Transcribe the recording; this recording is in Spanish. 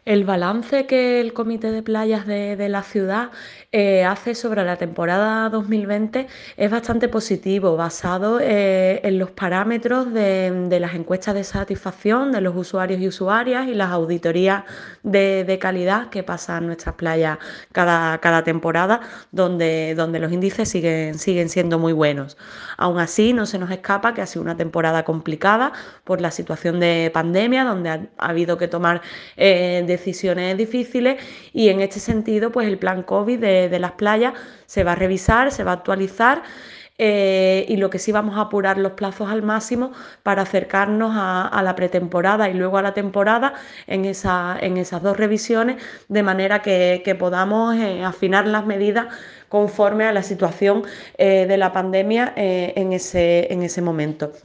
El balance que el Comité de Playas de la ciudad hace sobre la temporada 2020 es bastante positivo, basado en los parámetros de las encuestas de satisfacción de los usuarios y usuarias y las auditorías de calidad que pasan nuestras playas cada temporada, donde los índices siguen siendo muy buenos. Aún así, no se nos escapa que ha sido una temporada complicada por la situación de pandemia, donde ha habido que tomar decisiones difíciles, y en este sentido pues el plan COVID de las playas se va a revisar, se va a actualizar, y lo que sí, vamos a apurar los plazos al máximo para acercarnos a la pretemporada y luego a la temporada en esas dos revisiones, de manera que podamos afinar las medidas conforme a la situación de la pandemia en ese momento.